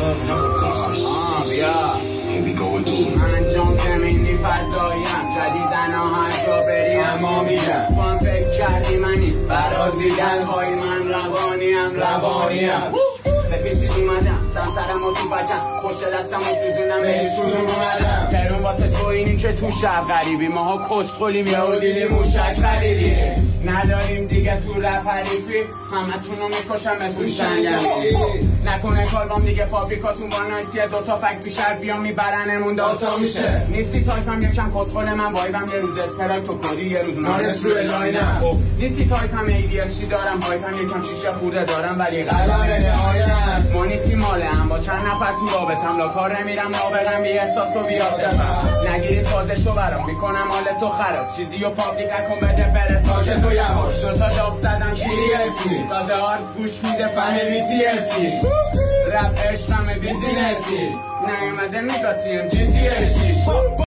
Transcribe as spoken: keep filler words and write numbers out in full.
آه بیا من انجام زمینی فضاییم جدیدن هر جا بری اما میگم تو هم فکر کردی منی برات دیدن های من روانیم روانیم به پیشید اومدم سمترم و تو بکم خوش دستم و سوزونم به هیچ کدوم اومدم ترون واسه تو اینی که تو شهر غریبی ماها کسخولیم یا دیدی موشک خریدیم نداریم دیگه تو رپ حریفی همه تونو میکشم مثل شنگمی نکنه کالبام دیگه فابریکاتون با نایتیه دوتا فک بیشتر بیا میبرنمون داستان میشه نیستی تایپم یکم کسخول من وایبم یه روز اسپرایت تو کدی یه روز نارس روی لاینم نیستی تایپم ایدیرشی دارم هایپم یکم شیشه خوده دارم ولی قلم نهایم ما نیستی ماله هم با چند نفر تو رابطم لا کار نمیرم نابغم بی احساس و بیاتفم نگیری تازه شو برام میکنم حال تو خراب چیزی و پابلیک نکن بده بره ساکت و یواش دوتا داف زدم کیری اسی تازه هارد گوش میده فهمی تی اسی رپ عشقم بیزینسی نیومده نگاه تی ام جی تی شیش